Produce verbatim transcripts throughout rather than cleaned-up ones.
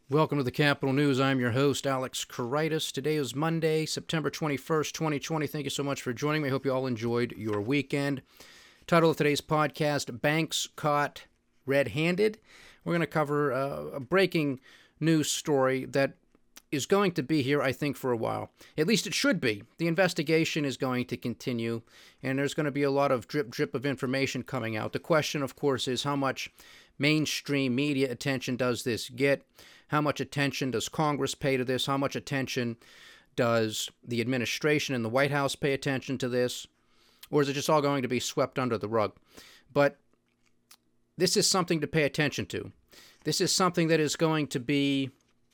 Welcome to the Capital News. I'm your host, Alex Karitis. Today is Monday, September twenty-first, twenty twenty. Thank you so much for joining me. I hope you all enjoyed your weekend. Title of today's podcast, Banks Caught Red-Handed. We're going to cover uh, a breaking news story that is going to be here, I think, for a while. At least it should be. The investigation is going to continue, and there's going to be a lot of drip, drip of information coming out. The question, of course, is how much mainstream media attention does this get? How much attention does Congress pay to this? How much attention does the administration and the White House pay attention to this? Or is it just all going to be swept under the rug? But this is something to pay attention to. This is something that is going to be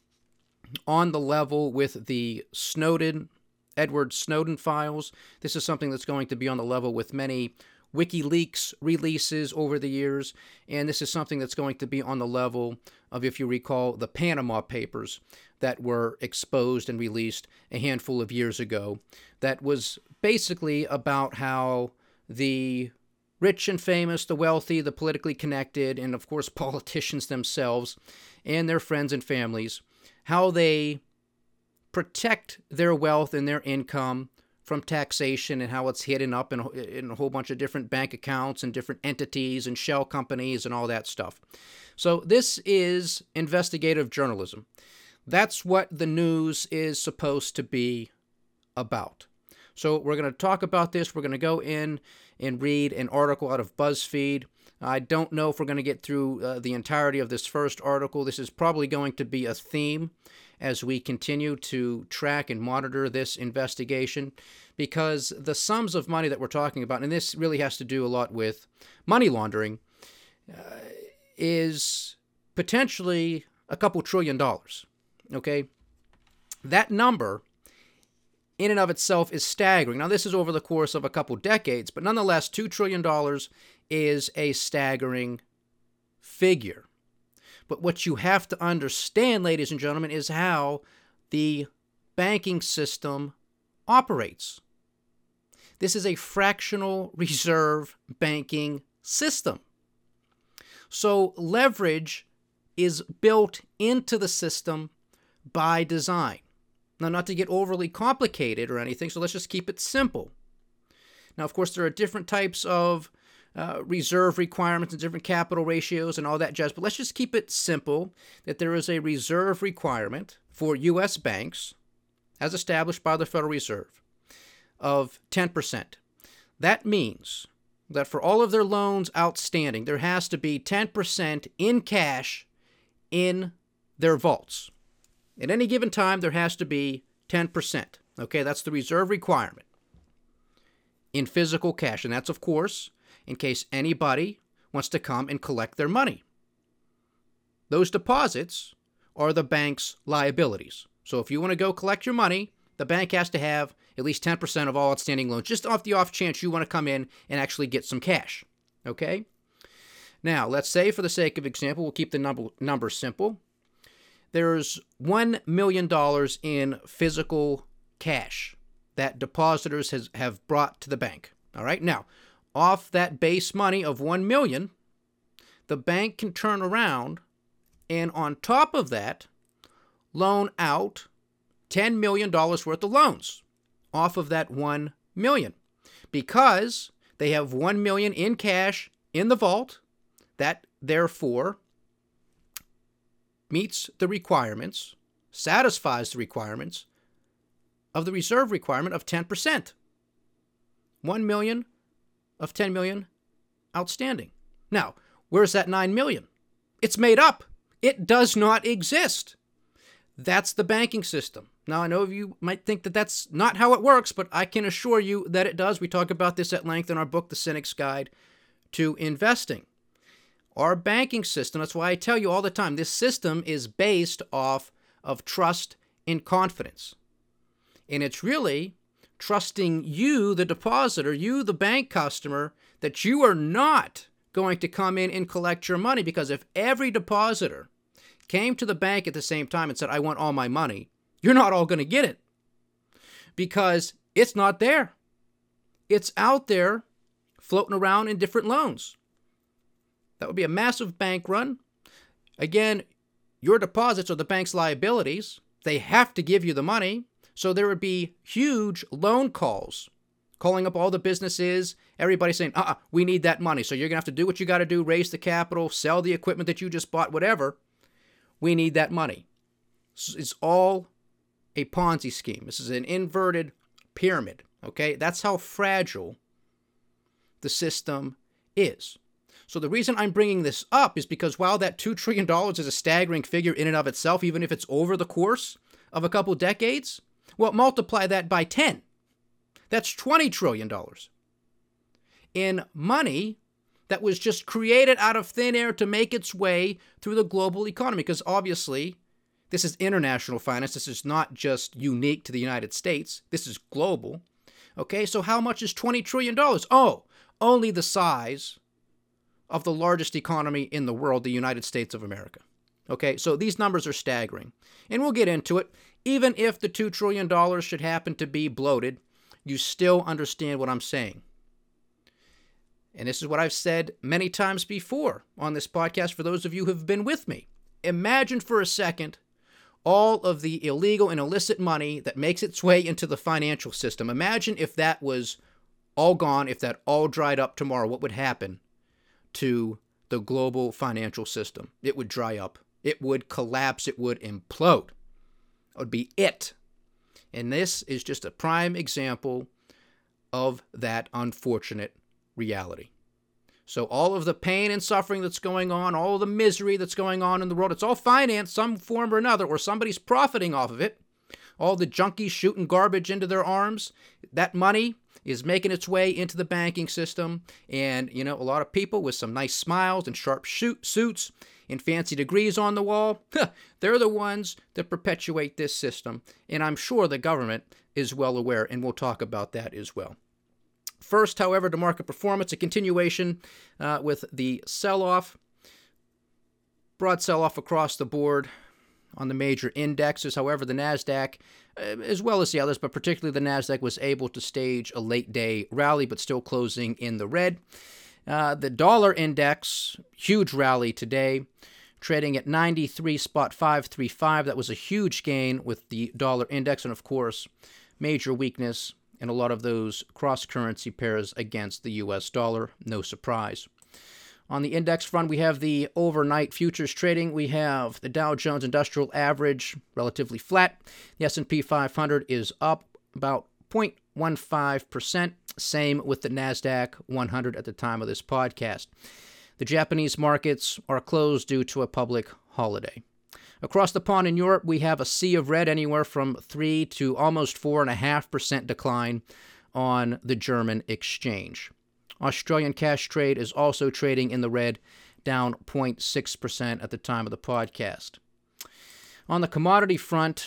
on the level with the Snowden, Edward Snowden files. This is something that's going to be on the level with many WikiLeaks releases over the years, and this is something that's going to be on the level of, if you recall, the Panama Papers that were exposed and released a handful of years ago. That was basically about how the rich and famous, the wealthy, the politically connected, and of course politicians themselves and their friends and families, how they protect their wealth and their income from taxation and how it's hidden up in, in a whole bunch of different bank accounts and different entities and shell companies and all that stuff. So this is investigative journalism. That's what the news is supposed to be about. So we're going to talk about this. We're going to go in and read an article out of BuzzFeed. I don't know if we're going to get through uh, the entirety of this first article. This is probably going to be a theme as we continue to track and monitor this investigation, because the sums of money that we're talking about, and this really has to do a lot with money laundering, uh, is potentially a couple trillion dollars, okay? That number in and of itself is staggering. Now, this is over the course of a couple decades, but nonetheless, two trillion dollars is a staggering figure. But what you have to understand, ladies and gentlemen, is how the banking system operates. This is a fractional reserve banking system. So leverage is built into the system by design. Now, not to get overly complicated or anything, so let's just keep it simple. Now, of course, there are different types of uh, reserve requirements and different capital ratios and all that jazz, but let's just keep it simple that there is a reserve requirement for U S banks, as established by the Federal Reserve, of ten percent. That means that for all of their loans outstanding, there has to be ten percent in cash in their vaults. At any given time, there has to be ten percent. Okay, that's the reserve requirement in physical cash. And that's, of course, in case anybody wants to come and collect their money. Those deposits are the bank's liabilities. So if you want to go collect your money, the bank has to have at least ten percent of all outstanding loans, just off the off chance you want to come in and actually get some cash. Okay? Now, let's say, for the sake of example, we'll keep the number, number simple. There's one million dollars in physical cash that depositors has, have brought to the bank. All right. Now, off that base money of one million dollars, the bank can turn around and on top of that, loan out ten million dollars worth of loans off of that one million dollars, because they have one million dollars in cash in the vault. That, therefore, meets the requirements, satisfies the requirements of the reserve requirement of ten percent. one million of ten million outstanding. Now, where's that nine million? It's made up. It does not exist. That's the banking system. Now, I know you might think that that's not how it works, but I can assure you that it does. We talk about this at length in our book, The Cynic's Guide to Investing. Our banking system, that's why I tell you all the time, this system is based off of trust and confidence. And it's really trusting you, the depositor, you, the bank customer, that you are not going to come in and collect your money. Because if every depositor came to the bank at the same time and said, I want all my money, you're not all going to get it. Because it's not there. It's out there floating around in different loans. That would be a massive bank run. Again, your deposits are the bank's liabilities. They have to give you the money. So there would be huge loan calls, calling up all the businesses, everybody saying, uh-uh, we need that money. So you're going to have to do what you got to do, raise the capital, sell the equipment that you just bought, whatever. We need that money. It's all a Ponzi scheme. This is an inverted pyramid, okay? That's how fragile the system is. So the reason I'm bringing this up is because while that two trillion dollars is a staggering figure in and of itself, even if it's over the course of a couple decades, well, multiply that by ten. That's twenty trillion dollars in money that was just created out of thin air to make its way through the global economy. Because obviously, this is international finance. This is not just unique to the United States. This is global. Okay, so how much is twenty trillion dollars? Oh, only the size of the largest economy in the world, the United States of America. Okay, so these numbers are staggering. And we'll get into it. Even if the two trillion dollars should happen to be bloated, you still understand what I'm saying. And this is what I've said many times before on this podcast for those of you who have been with me. Imagine for a second all of the illegal and illicit money that makes its way into the financial system. Imagine if that was all gone, if that all dried up tomorrow, what would happen to the global financial system? It would dry up. It would collapse. It would implode. That would be it. And this is just a prime example of that unfortunate reality. So all of the pain and suffering that's going on, all of the misery that's going on in the world, it's all financed some form or another, or somebody's profiting off of it. All the junkies shooting garbage into their arms, that money is making its way into the banking system. And, you know, a lot of people with some nice smiles and sharp shoot suits and fancy degrees on the wall, they're the ones that perpetuate this system. And I'm sure the government is well aware, and we'll talk about that as well. First, however, to market performance, a continuation uh, with the sell-off, broad sell-off across the board on the major indexes. However, the NASDAQ, uh, as well as the others, but particularly the NASDAQ, was able to stage a late-day rally, but still closing in the red. Uh, the dollar index, huge rally today, trading at ninety-three point five three five. That was a huge gain with the dollar index, and of course, major weakness in a lot of those cross-currency pairs against the U S dollar. No surprise. On the index front, we have the overnight futures trading. We have the Dow Jones Industrial Average relatively flat. The S and P five hundred is up about zero point one five percent. Same with the NASDAQ one hundred at the time of this podcast. The Japanese markets are closed due to a public holiday. Across the pond in Europe, we have a sea of red, anywhere from three to almost four point five percent decline on the German exchange. Australian cash trade is also trading in the red, down zero point six percent at the time of the podcast. On the commodity front,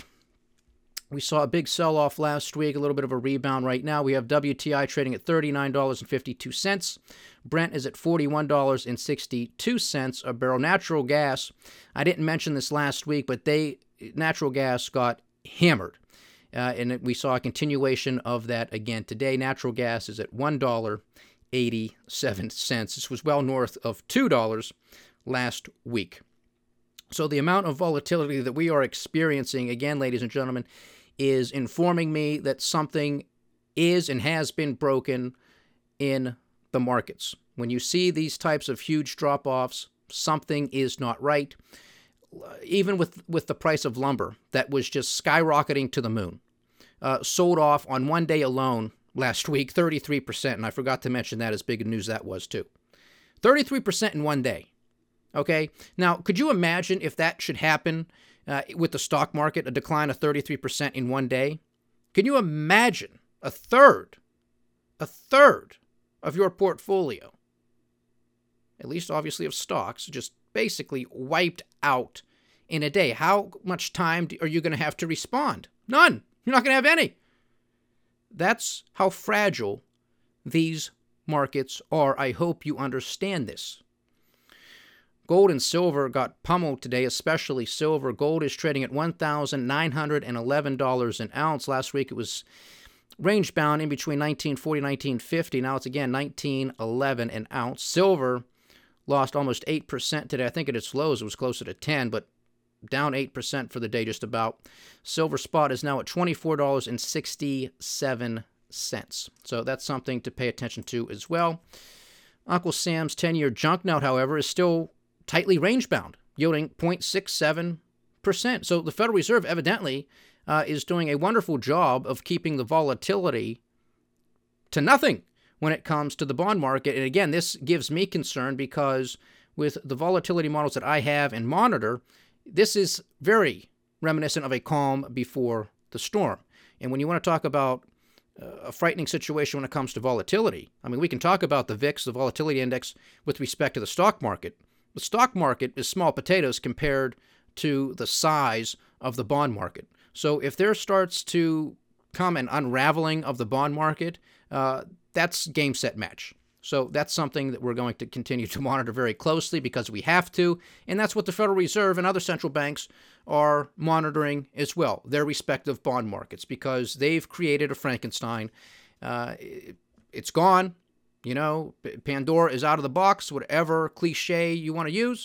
we saw a big sell-off last week, a little bit of a rebound right now. We have W T I trading at thirty-nine dollars and fifty-two cents. Brent is at forty-one dollars and sixty-two cents a barrel. Natural gas, I didn't mention this last week, but they natural gas got hammered. Uh, and we saw a continuation of that again today. Natural gas is at one dollar and eighty-seven cents. This was well north of two dollars last week. So the amount of volatility that we are experiencing, again, ladies and gentlemen, is informing me that something is and has been broken in the markets. When you see these types of huge drop-offs, something is not right. Even with, with the price of lumber that was just skyrocketing to the moon. Uh, sold off on one day alone last week, thirty-three percent, and I forgot to mention that, as big a news that was too. thirty-three percent in one day. Okay? Now, could you imagine if that should happen uh, with the stock market, a decline of thirty-three percent in one day? Can you imagine a third, a third of your portfolio, at least obviously of stocks, just basically wiped out in a day? How much time are you going to have to respond? None. You're not going to have any. That's how fragile these markets are. I hope you understand this. Gold and silver got pummeled today, especially silver. Gold is trading at one thousand nine hundred eleven dollars an ounce. Last week it was range-bound in between nineteen forty and nineteen fifty. Now it's again nineteen eleven an ounce. Silver lost almost eight percent today. I think at its lows it was closer to ten, but down eight percent for the day just about. Silver spot is now at twenty-four dollars and sixty-seven cents. So that's something to pay attention to as well. Uncle Sam's ten-year junk note, however, is still tightly range-bound, yielding zero point six seven percent. So the Federal Reserve evidently uh, is doing a wonderful job of keeping the volatility to nothing when it comes to the bond market. And again, this gives me concern because with the volatility models that I have and monitor, this is very reminiscent of a calm before the storm. And when you want to talk about uh, a frightening situation when it comes to volatility, I mean, we can talk about the V I X, the volatility index, with respect to the stock market. The stock market is small potatoes compared to the size of the bond market. So if there starts to come an unraveling of the bond market, uh, that's game, set, match. So that's something that we're going to continue to monitor very closely because we have to, and that's what the Federal Reserve and other central banks are monitoring as well, their respective bond markets, because they've created a Frankenstein. Uh, it's gone. You know, Pandora is out of the box, whatever cliche you want to use,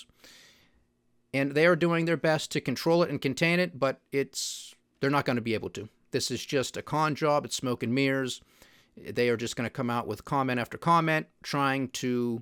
and they are doing their best to control it and contain it, but it's they're not going to be able to. This is just a con job. It's smoke and mirrors. They are just going to come out with comment after comment, trying to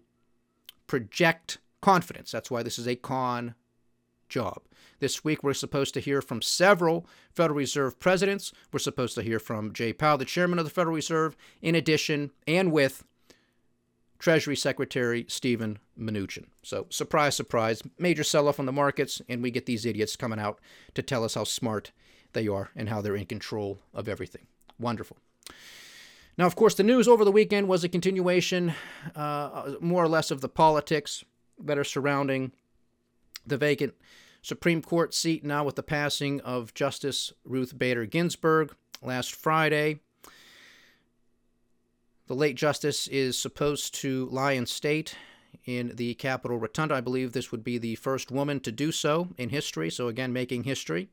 project confidence. That's why this is a con job. This week, we're supposed to hear from several Federal Reserve presidents. We're supposed to hear from Jay Powell, the chairman of the Federal Reserve, in addition, and with Treasury Secretary Steven Mnuchin. So, surprise, surprise, major sell-off on the markets, and we get these idiots coming out to tell us how smart they are and how they're in control of everything. Wonderful. Now, of course, the news over the weekend was a continuation, uh, more or less, of the politics that are surrounding the vacant Supreme Court seat now with the passing of Justice Ruth Bader Ginsburg last Friday. The late justice is supposed to lie in state in the Capitol Rotunda. I believe this would be the first woman to do so in history, so again, making history.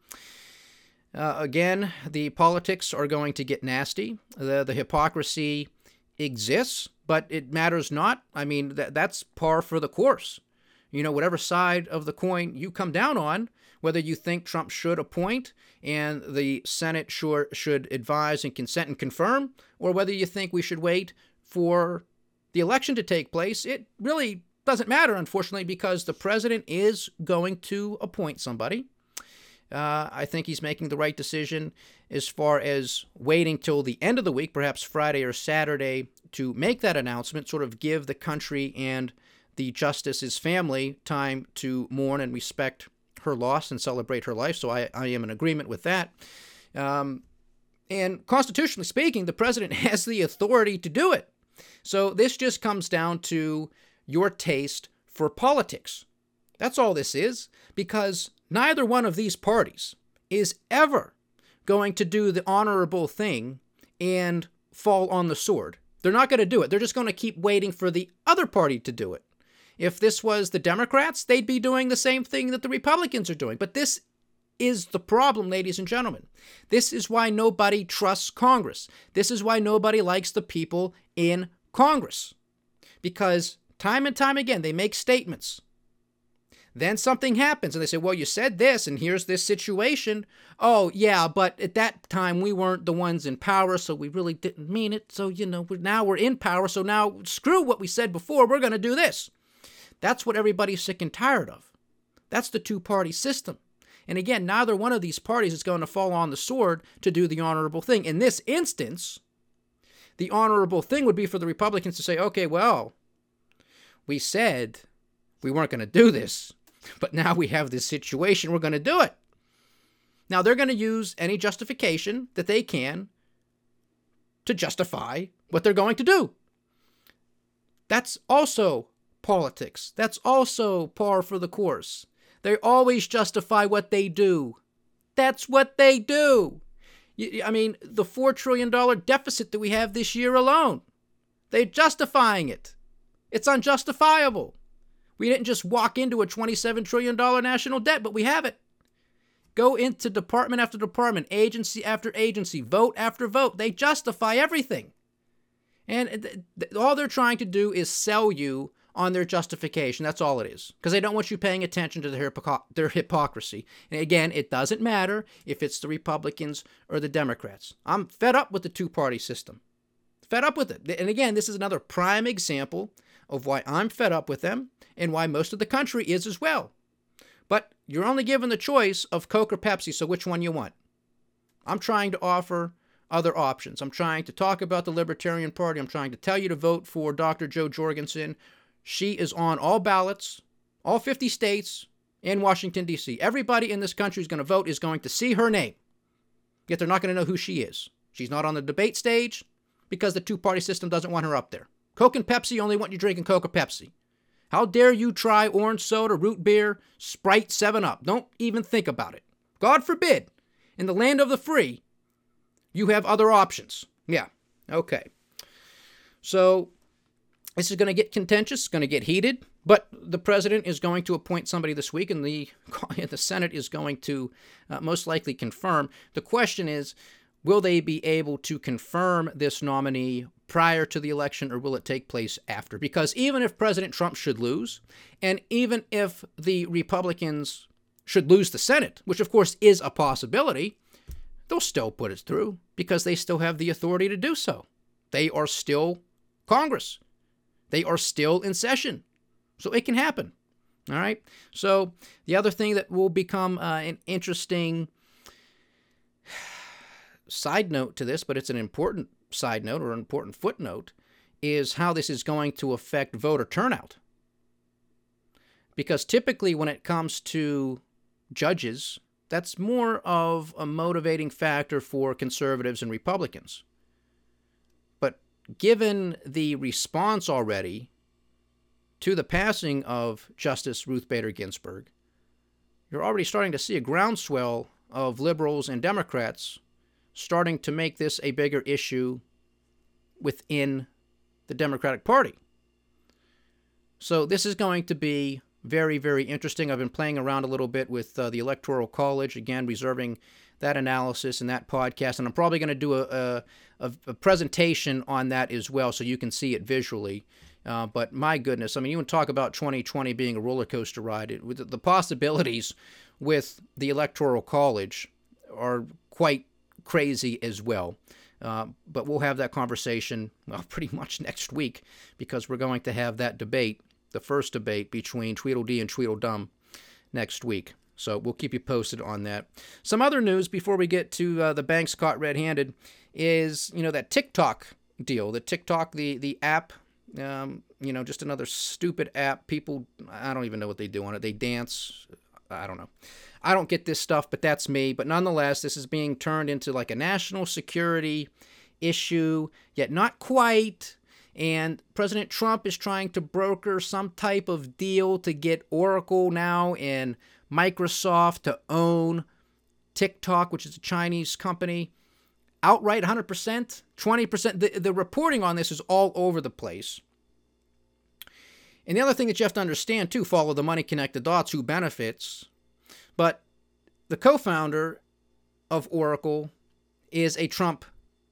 Uh, again, the politics are going to get nasty. The, the hypocrisy exists, but it matters not. I mean, that, that's par for the course. You know, whatever side of the coin you come down on, whether you think Trump should appoint and the Senate should, should advise and consent and confirm, or whether you think we should wait for the election to take place, it really doesn't matter, unfortunately, because the president is going to appoint somebody. Uh, I think he's making the right decision as far as waiting till the end of the week, perhaps Friday or Saturday, to make that announcement, sort of give the country and the justice's family time to mourn and respect her loss and celebrate her life. So I, I am in agreement with that. Um, and constitutionally speaking, the president has the authority to do it. So this just comes down to your taste for politics. That's all this is, because neither one of these parties is ever going to do the honorable thing and fall on the sword. They're not going to do it. They're just going to keep waiting for the other party to do it. If this was the Democrats, they'd be doing the same thing that the Republicans are doing. But this is the problem, ladies and gentlemen. This is why nobody trusts Congress. This is why nobody likes the people in Congress. Because time and time again, they make statements. Then something happens and they say, well, you said this and here's this situation. Oh, yeah, but at that time we weren't the ones in power, so we really didn't mean it. So, you know, now we're in power, so now screw what we said before. We're going to do this. That's what everybody's sick and tired of. That's the two-party system. And again, neither one of these parties is going to fall on the sword to do the honorable thing. In this instance, the honorable thing would be for the Republicans to say, okay, well, we said we weren't going to do this, but now we have this situation, we're going to do it. Now, they're going to use any justification that they can to justify what they're going to do. That's also politics. That's also par for the course. They always justify what they do. That's what they do. I mean, the four trillion dollars deficit that we have this year alone, they're justifying it. It's unjustifiable. We didn't just walk into a twenty-seven trillion dollars national debt, but we have it. Go into department after department, agency after agency, vote after vote. They justify everything. And th- th- all they're trying to do is sell you on their justification. That's all it is. Because they don't want you paying attention to their, hypocr- their hypocrisy. And again, it doesn't matter if it's the Republicans or the Democrats. I'm fed up with the two-party system. Fed up with it. And again, this is another prime example of why I'm fed up with them and why most of the country is as well. But you're only given the choice of Coke or Pepsi, so which one you want? I'm trying to offer other options. I'm trying to talk about the Libertarian Party. I'm trying to tell you to vote for Doctor Jo Jorgensen. She is on all ballots, all fifty states, and Washington, D C. Everybody in this country who's going to vote is going to see her name, yet they're not going to know who she is. She's not on the debate stage because the two-party system doesn't want her up there. Coke and Pepsi only want you drinking Coke or Pepsi. How dare you try orange soda, root beer, Sprite, seven up? Don't even think about it. God forbid, in the land of the free, you have other options. Yeah, okay. So this is going to get contentious, it's going to get heated, but the president is going to appoint somebody this week, and the, the Senate is going to uh, most likely confirm. The question is, will they be able to confirm this nominee prior to the election, or will it take place after? Because even if President Trump should lose, and even if the Republicans should lose the Senate, which of course is a possibility, they'll still put it through because they still have the authority to do so. They are still Congress. They are still in session. So it can happen. All right. So the other thing that will become uh, an interesting side note to this, but it's an important side note or an important footnote, is how this is going to affect voter turnout. Because typically when it comes to judges, that's more of a motivating factor for conservatives and Republicans. But given the response already to the passing of Justice Ruth Bader Ginsburg, you're already starting to see a groundswell of liberals and Democrats starting to make this a bigger issue within the Democratic Party. So this is going to be very, very interesting. I've been playing around a little bit with uh, the Electoral College, again, reserving that analysis and that podcast. And I'm probably going to do a, a, a presentation on that as well so you can see it visually. Uh, but my goodness, I mean, you want to talk about twenty twenty being a roller coaster ride. It, with the possibilities with the Electoral College are quite crazy as well. Uh, but we'll have that conversation, well, pretty much next week, because we're going to have that debate, the first debate between Tweedledee and Tweedledum next week. So we'll keep you posted on that. Some other news before we get to uh, the banks caught red-handed is, you know, that TikTok deal. The TikTok, the, the app, um, you know, just another stupid app. People, I don't even know what they do on it. They dance. I don't know. I don't get this stuff, but that's me. But nonetheless, this is being turned into like a national security issue, yet not quite. And President Trump is trying to broker some type of deal to get Oracle now and Microsoft to own TikTok, which is a Chinese company, outright one hundred percent, twenty percent. The, the reporting on this is all over the place. And the other thing that you have to understand, too, follow the money, connect the dots, who benefits. But the co-founder of Oracle is a Trump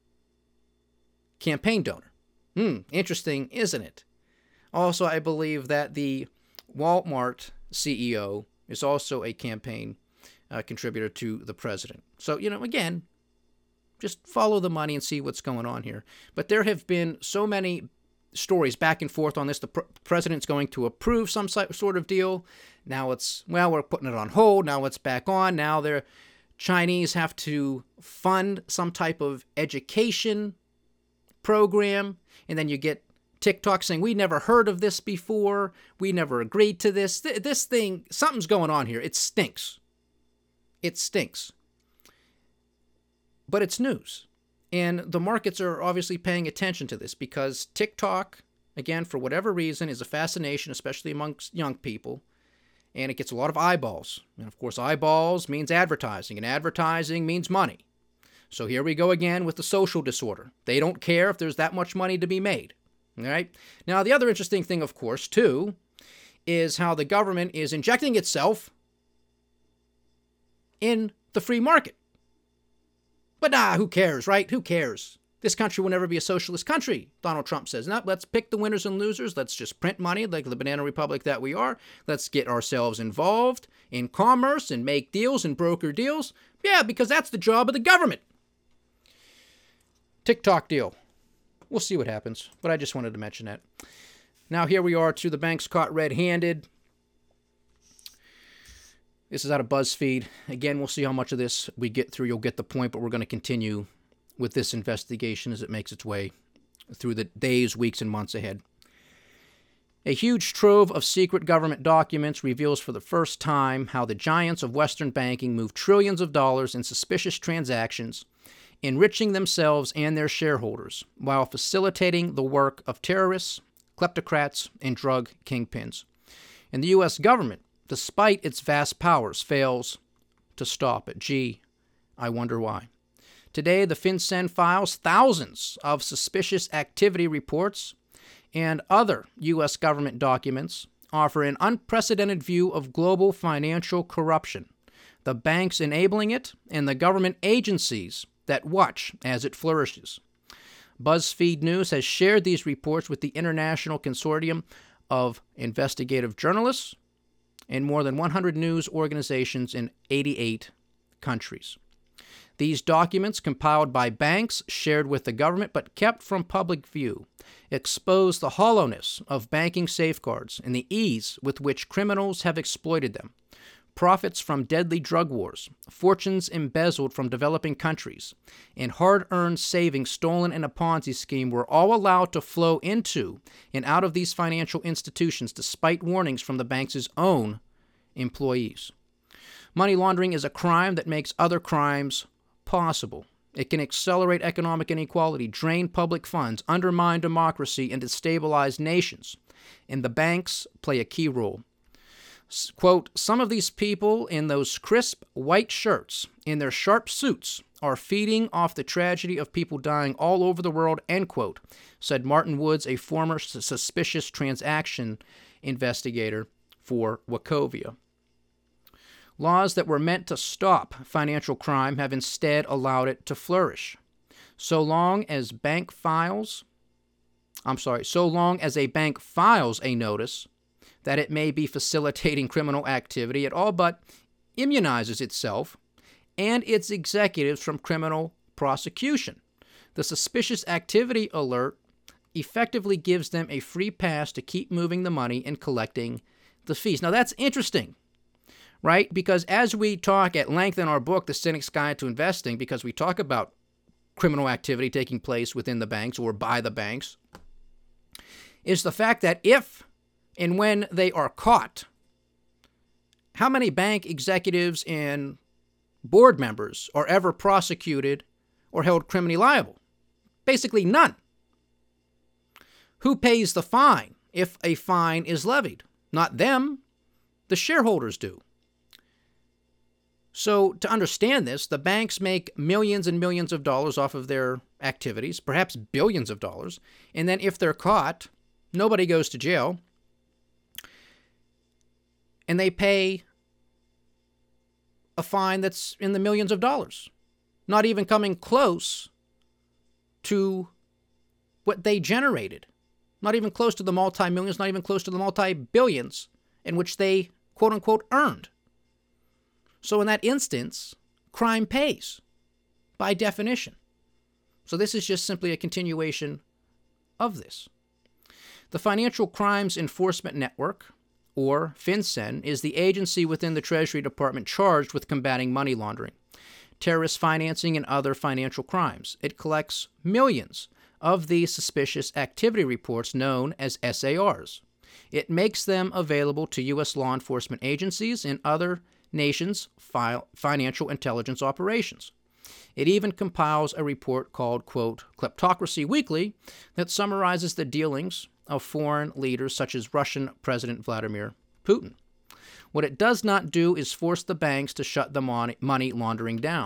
campaign donor. Hmm, interesting, isn't it? Also, I believe that the Walmart C E O is also a campaign uh, contributor to the president. So, you know, again, just follow the money and see what's going on here. But there have been so many stories back and forth on this. The pr- president's going to approve some sort of deal. Now it's, well, we're putting it on hold. Now it's back on. Now the Chinese have to fund some type of education program. And then you get TikTok saying, we never heard of this before. We never agreed to this. Th- this thing, something's going on here. It stinks. It stinks. But it's news. And the markets are obviously paying attention to this because TikTok, again, for whatever reason, is a fascination, especially amongst young people. And it gets a lot of eyeballs. And of course, eyeballs means advertising, and advertising means money. So here we go again with the social disorder. They don't care if there's that much money to be made. All right? Now, the other interesting thing, of course, too, is how the government is injecting itself in the free market. But nah, who cares, right? Who cares? This country will never be a socialist country, Donald Trump says. Now, let's pick the winners and losers. Let's just print money like the banana republic that we are. Let's get ourselves involved in commerce and make deals and broker deals. Yeah, because that's the job of the government. TikTok deal. We'll see what happens, but I just wanted to mention that. Now, here we are to the banks caught red-handed. This is out of BuzzFeed. Again, we'll see how much of this we get through. You'll get the point, but we're going to continue with this investigation as it makes its way through the days, weeks, and months ahead. A huge trove of secret government documents reveals for the first time how the giants of Western banking move trillions of dollars in suspicious transactions, enriching themselves and their shareholders, while facilitating the work of terrorists, kleptocrats, and drug kingpins. And the U S government, despite its vast powers, fails to stop it. Gee, I wonder why. Today, the FinCEN files thousands of suspicious activity reports and other U S government documents offer an unprecedented view of global financial corruption, the banks enabling it, and the government agencies that watch as it flourishes. BuzzFeed News has shared these reports with the International Consortium of Investigative Journalists and more than one hundred news organizations in eighty-eight countries. These documents, compiled by banks, shared with the government, but kept from public view, expose the hollowness of banking safeguards and the ease with which criminals have exploited them. Profits from deadly drug wars, fortunes embezzled from developing countries, and hard-earned savings stolen in a Ponzi scheme were all allowed to flow into and out of these financial institutions despite warnings from the banks' own employees. Money laundering is a crime that makes other crimes possible. It can accelerate economic inequality, drain public funds, undermine democracy, and destabilize nations. And the banks play a key role. Quote, some of these people in those crisp white shirts, in their sharp suits, are feeding off the tragedy of people dying all over the world, end quote, said Martin Woods, a former suspicious transaction investigator for Wachovia. Laws that were meant to stop financial crime have instead allowed it to flourish. So long as bank files, I'm sorry, so long as a bank files a notice that it may be facilitating criminal activity, it all but immunizes itself and its executives from criminal prosecution. The suspicious activity alert effectively gives them a free pass to keep moving the money and collecting the fees. Now that's interesting, right? Because as we talk at length in our book, The Cynic's Guide to Investing, because we talk about criminal activity taking place within the banks or by the banks, is the fact that if and when they are caught, how many bank executives and board members are ever prosecuted or held criminally liable? Basically none. Who pays the fine if a fine is levied? Not them. The shareholders do. So to understand this, the banks make millions and millions of dollars off of their activities, perhaps billions of dollars, and then if they're caught, nobody goes to jail, and they pay a fine that's in the millions of dollars, not even coming close to what they generated, not even close to the multi-millions, not even close to the multi-billions in which they, quote-unquote, earned. So in that instance, crime pays, by definition. So this is just simply a continuation of this. The Financial Crimes Enforcement Network, or FinCEN, is the agency within the Treasury Department charged with combating money laundering, terrorist financing, and other financial crimes. It collects millions of these suspicious activity reports known as S A Rs. It makes them available to U S law enforcement agencies and other nations' fi- financial intelligence operations. It even compiles a report called, quote, Kleptocracy Weekly, that summarizes the dealings of foreign leaders such as Russian President Vladimir Putin. What it does not do is force the banks to shut the mon- money laundering down.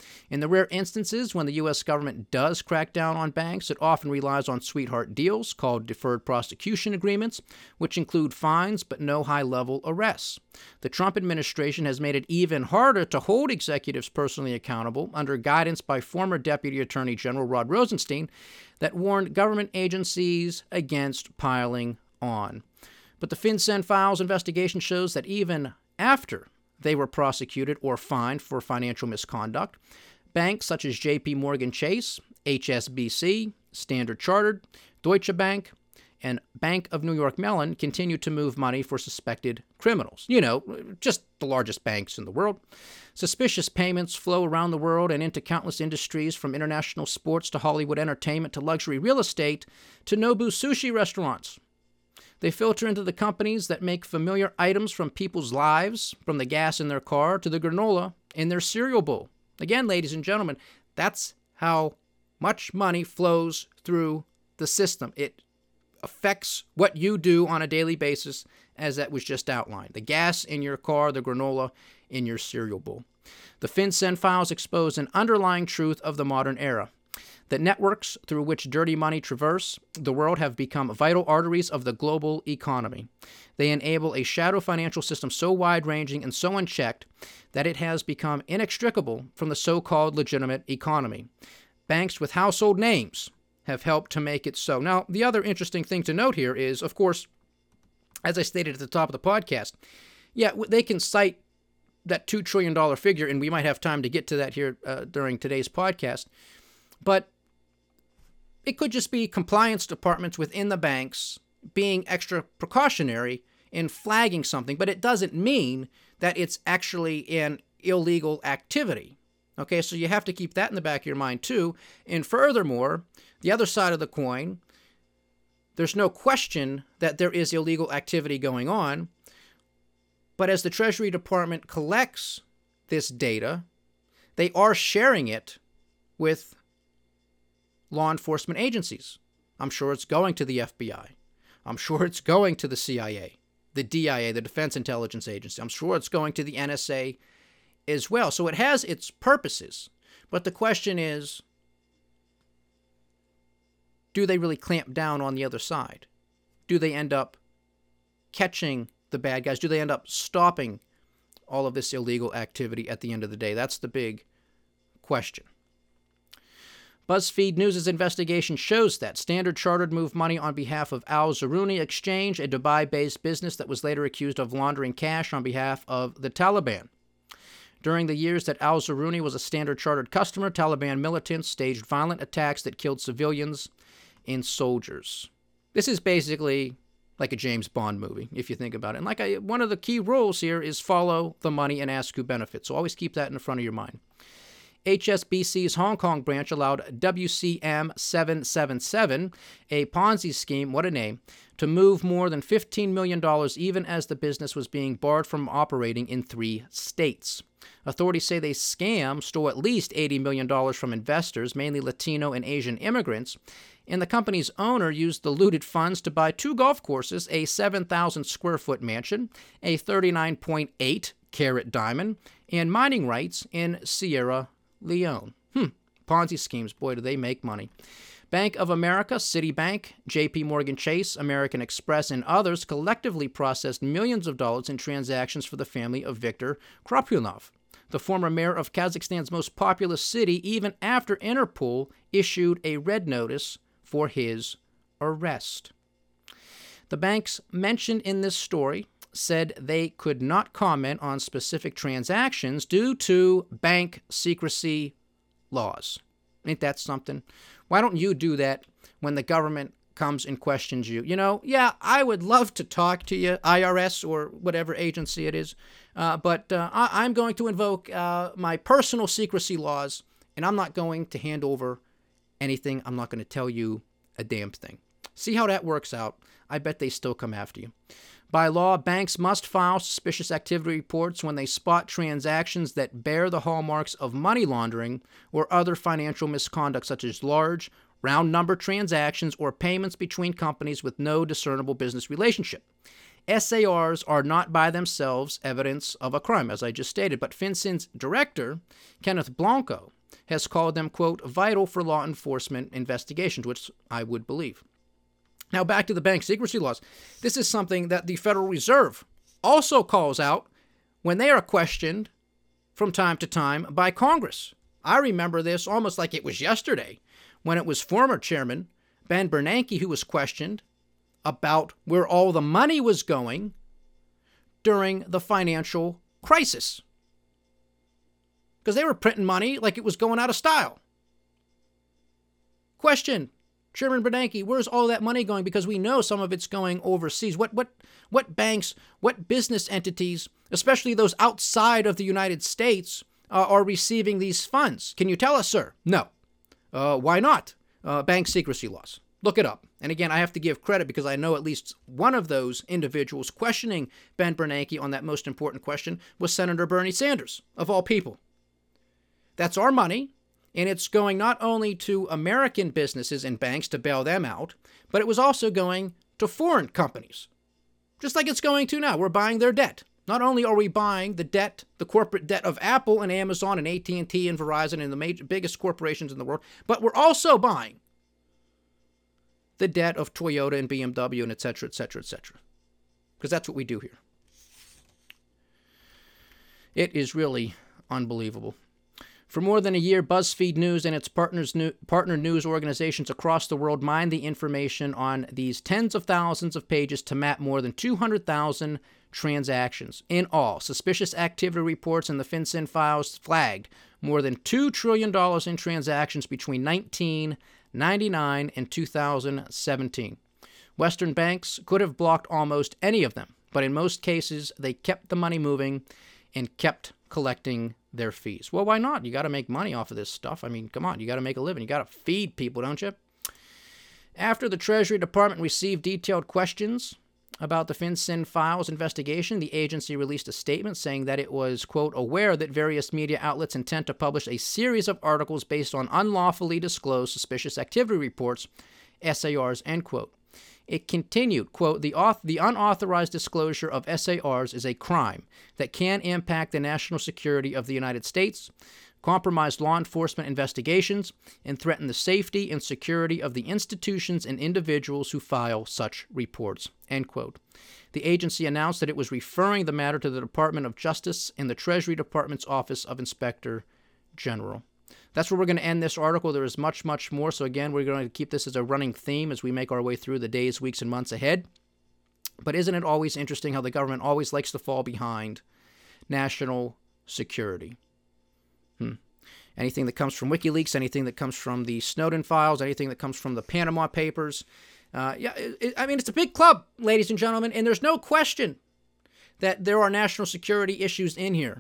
In the rare instances when the U S government does crack down on banks, it often relies on sweetheart deals called deferred prosecution agreements, which include fines but no high-level arrests. The Trump administration has made it even harder to hold executives personally accountable under guidance by former Deputy Attorney General Rod Rosenstein that warned government agencies against piling on. But the FinCEN Files investigation shows that even after they were prosecuted or fined for financial misconduct, banks such as J P Morgan Chase, H S B C, Standard Chartered, Deutsche Bank, and Bank of New York Mellon continue to move money for suspected criminals. You know, just the largest banks in the world. Suspicious payments flow around the world and into countless industries, from international sports to Hollywood entertainment to luxury real estate to Nobu sushi restaurants. They filter into the companies that make familiar items from people's lives, from the gas in their car to the granola in their cereal bowl. Again, ladies and gentlemen, that's how much money flows through the system. It affects what you do on a daily basis, as that was just outlined. The gas in your car, the granola in your cereal bowl. The FinCEN Files expose an underlying truth of the modern era. The networks through which dirty money traverse the world have become vital arteries of the global economy. They enable a shadow financial system so wide-ranging and so unchecked that it has become inextricable from the so-called legitimate economy. Banks with household names have helped to make it so. Now, the other interesting thing to note here is, of course, as I stated at the top of the podcast, yeah, they can cite that two trillion dollars figure, and we might have time to get to that here uh, during today's podcast, but it could just be compliance departments within the banks being extra precautionary in flagging something, but it doesn't mean that it's actually an illegal activity. Okay, so you have to keep that in the back of your mind too. And furthermore, the other side of the coin, there's no question that there is illegal activity going on, but as the Treasury Department collects this data, they are sharing it with law enforcement agencies. I'm sure it's going to the F B I. I'm sure it's going to the C I A, the D I A, the Defense Intelligence Agency. I'm sure it's going to the N S A as well. So it has its purposes. But the question is, do they really clamp down on the other side? Do they end up catching the bad guys? Do they end up stopping all of this illegal activity at the end of the day? That's the big question. BuzzFeed News' investigation shows that Standard Chartered moved money on behalf of Al Zaruni Exchange, a Dubai-based business that was later accused of laundering cash on behalf of the Taliban. During the years that Al Zaruni was a Standard Chartered customer, Taliban militants staged violent attacks that killed civilians and soldiers. This is basically like a James Bond movie, if you think about it. And like I, one of the key rules here is follow the money and ask who benefits. So always keep that in the front of your mind. H S B C's Hong Kong branch allowed W C M seven seven seven, a Ponzi scheme, what a name, to move more than fifteen million dollars even as the business was being barred from operating in three states. Authorities say they scam stole at least eighty million dollars from investors, mainly Latino and Asian immigrants, and the company's owner used the looted funds to buy two golf courses, a seven thousand square foot mansion, a thirty-nine point eight carat diamond, and mining rights in Sierra Leone. Hmm. Ponzi schemes, boy, do they make money. Bank of America, Citibank, J P Morgan Chase, American Express, and others collectively processed millions of dollars in transactions for the family of Viktor Krapulov, the former mayor of Kazakhstan's most populous city, even after Interpol issued a red notice for his arrest. The banks mentioned in this story said they could not comment on specific transactions due to bank secrecy laws. Ain't that something? Why don't you do that when the government comes and questions you? You know, yeah, I would love to talk to you, I R S or whatever agency it is, uh, but uh, I- I'm going to invoke uh, my personal secrecy laws, and I'm not going to hand over anything. I'm not going to tell you a damn thing. See how that works out. I bet they still come after you. By law, banks must file suspicious activity reports when they spot transactions that bear the hallmarks of money laundering or other financial misconduct, such as large, round-number transactions or payments between companies with no discernible business relationship. S A Rs are not by themselves evidence of a crime, as I just stated, but FinCEN's director, Kenneth Blanco, has called them, quote, vital for law enforcement investigations, which I would believe. Now, back to the bank secrecy laws. This is something that the Federal Reserve also calls out when they are questioned from time to time by Congress. I remember this almost like it was yesterday when it was former Chairman Ben Bernanke who was questioned about where all the money was going during the financial crisis. Because they were printing money like it was going out of style. Question, Chairman Bernanke, where's all that money going? Because we know some of it's going overseas. What what what banks, what business entities, especially those outside of the United States, uh, are receiving these funds? Can you tell us, sir? No. Uh, why not? Uh, bank secrecy laws. Look it up. And again, I have to give credit because I know at least one of those individuals questioning Ben Bernanke on that most important question was Senator Bernie Sanders, of all people. That's our money, and it's going not only to American businesses and banks to bail them out, but it was also going to foreign companies, just like it's going to now. We're buying their debt. Not only are we buying the debt, the corporate debt of Apple and Amazon and A T and T and Verizon and the major, biggest corporations in the world, but we're also buying the debt of Toyota and B M W and et cetera, et cetera, et cetera, because that's what we do here. It is really unbelievable. For more than a year, BuzzFeed News and its partners, new, partner news organizations across the world mined the information on these tens of thousands of pages to map more than two hundred thousand transactions. In all, suspicious activity reports in the FinCEN files flagged more than two trillion dollars in transactions between nineteen ninety-nine and two thousand seventeen. Western banks could have blocked almost any of them, but in most cases, they kept the money moving and kept collecting their fees. Well, why not? You got to make money off of this stuff. I mean, come on, you got to make a living. You got to feed people, don't you? After the Treasury Department received detailed questions about the FinCEN files investigation, the agency released a statement saying that it was, quote, aware that various media outlets intend to publish a series of articles based on unlawfully disclosed suspicious activity reports, S A Rs, end quote. It continued, quote, the, auth- the unauthorized disclosure of S A Rs is a crime that can impact the national security of the United States, compromise law enforcement investigations, and threaten the safety and security of the institutions and individuals who file such reports, end quote. The agency announced that it was referring the matter to the Department of Justice and the Treasury Department's Office of Inspector General. That's where we're going to end this article. There is much, much more. So again, we're going to keep this as a running theme as we make our way through the days, weeks, and months ahead. But isn't it always interesting how the government always likes to fall behind national security? Hmm. Anything that comes from WikiLeaks, anything that comes from the Snowden files, anything that comes from the Panama Papers. Uh, yeah, it, it, I mean, it's a big club, ladies and gentlemen, and there's no question that there are national security issues in here.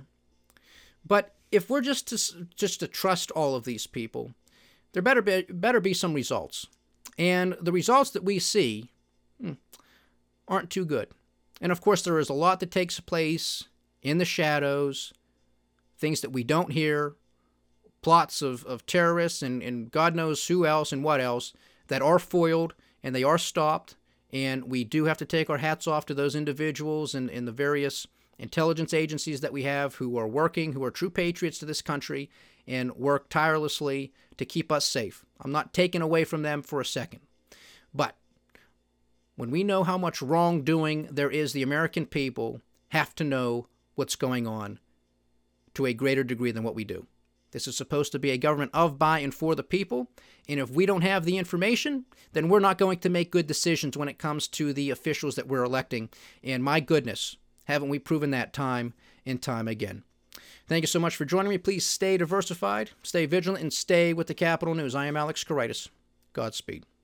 But if we're just to just to trust all of these people, there better be better be some results, and the results that we see hmm, aren't too good. And of course, there is a lot that takes place in the shadows, things that we don't hear, plots of, of terrorists and, and God knows who else and what else that are foiled and they are stopped. And we do have to take our hats off to those individuals and, and the various intelligence agencies that we have who are working, who are true patriots to this country and work tirelessly to keep us safe. I'm not taking away from them for a second. But when we know how much wrongdoing there is, the American people have to know what's going on to a greater degree than what we do. This is supposed to be a government of, by, and for the people. And if we don't have the information, then we're not going to make good decisions when it comes to the officials that we're electing. And my goodness, haven't we proven that time and time again? Thank you so much for joining me. Please stay diversified, stay vigilant, and stay with the Capital News. I am Alex Kouraitis. Godspeed.